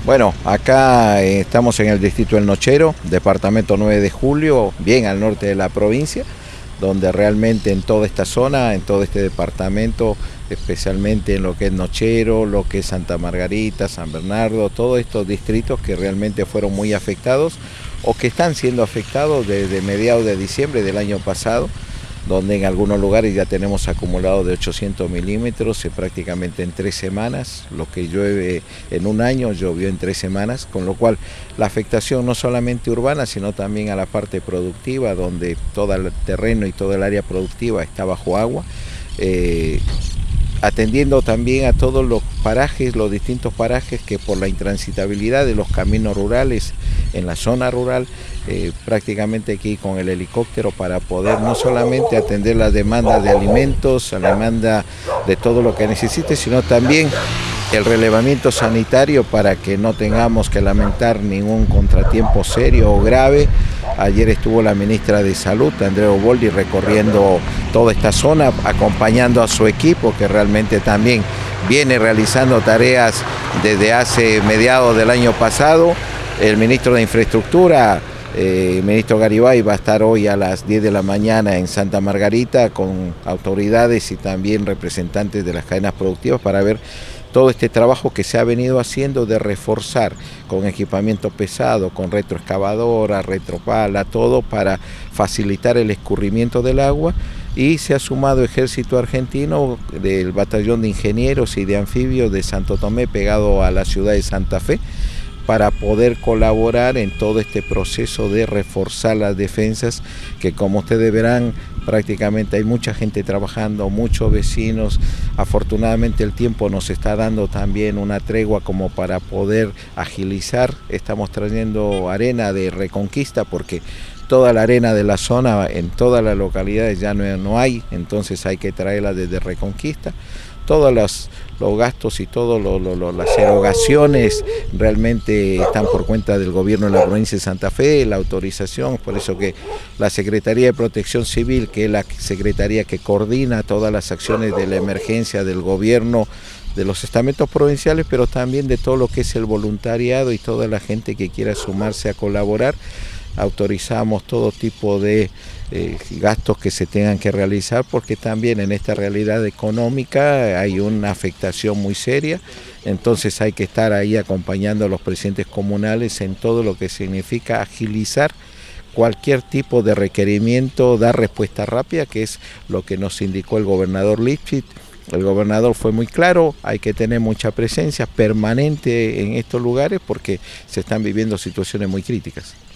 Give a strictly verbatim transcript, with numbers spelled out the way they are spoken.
Bueno, acá eh, estamos en el distrito del Nochero, departamento nueve de julio, bien al norte de la provincia, donde realmente en toda esta zona, en todo este departamento, especialmente en lo que es Nochero, lo que es Santa Margarita, San Bernardo, todos estos distritos que realmente fueron muy afectados o que están siendo afectados desde mediados de diciembre del año pasado, donde en algunos lugares ya tenemos acumulado de ochocientos milímetros eh, prácticamente en tres semanas, lo que llueve en un año llovió en tres semanas, con lo cual la afectación no solamente urbana, sino también a la parte productiva, donde todo el terreno y todo el área productiva está bajo agua, eh, atendiendo también a todos los parajes, los distintos parajes que por la intransitabilidad de los caminos rurales en la zona rural, eh, prácticamente aquí con el helicóptero para poder no solamente atender la demanda de alimentos, la demanda de todo lo que necesite, sino también el relevamiento sanitario para que no tengamos que lamentar ningún contratiempo serio o grave. Ayer estuvo la ministra de Salud, Andrea Oboldi, recorriendo toda esta zona, acompañando a su equipo, que realmente también viene realizando tareas desde hace mediados del año pasado. El ministro de Infraestructura, eh, el ministro Garibay, va a estar hoy a las diez de la mañana en Santa Margarita con autoridades y también representantes de las cadenas productivas para ver todo este trabajo que se ha venido haciendo de reforzar con equipamiento pesado, con retroexcavadora, retropala, todo para facilitar el escurrimiento del agua. Y se ha sumado Ejército Argentino del Batallón de Ingenieros y de Anfibios de Santo Tomé, pegado a la ciudad de Santa Fe, para poder colaborar en todo este proceso de reforzar las defensas, que como ustedes verán, prácticamente hay mucha gente trabajando, muchos vecinos. Afortunadamente el tiempo nos está dando también una tregua como para poder agilizar. Estamos trayendo arena de Reconquista porque toda la arena de la zona en todas las localidades ya no, no hay, entonces hay que traerla desde Reconquista. Todos los, los gastos y todas lo, lo, lo, las erogaciones realmente están por cuenta del gobierno de la provincia de Santa Fe, la autorización, por eso que la Secretaría de Protección Civil, que es la secretaría que coordina todas las acciones de la emergencia del gobierno, de los estamentos provinciales, pero también de todo lo que es el voluntariado y toda la gente que quiera sumarse a colaborar. Autorizamos todo tipo de eh, gastos que se tengan que realizar, porque también en esta realidad económica hay una afectación muy seria, entonces hay que estar ahí acompañando a los presidentes comunales en todo lo que significa agilizar cualquier tipo de requerimiento, dar respuesta rápida, que es lo que nos indicó el gobernador Lipschitz. El gobernador fue muy claro, hay que tener mucha presencia permanente en estos lugares porque se están viviendo situaciones muy críticas.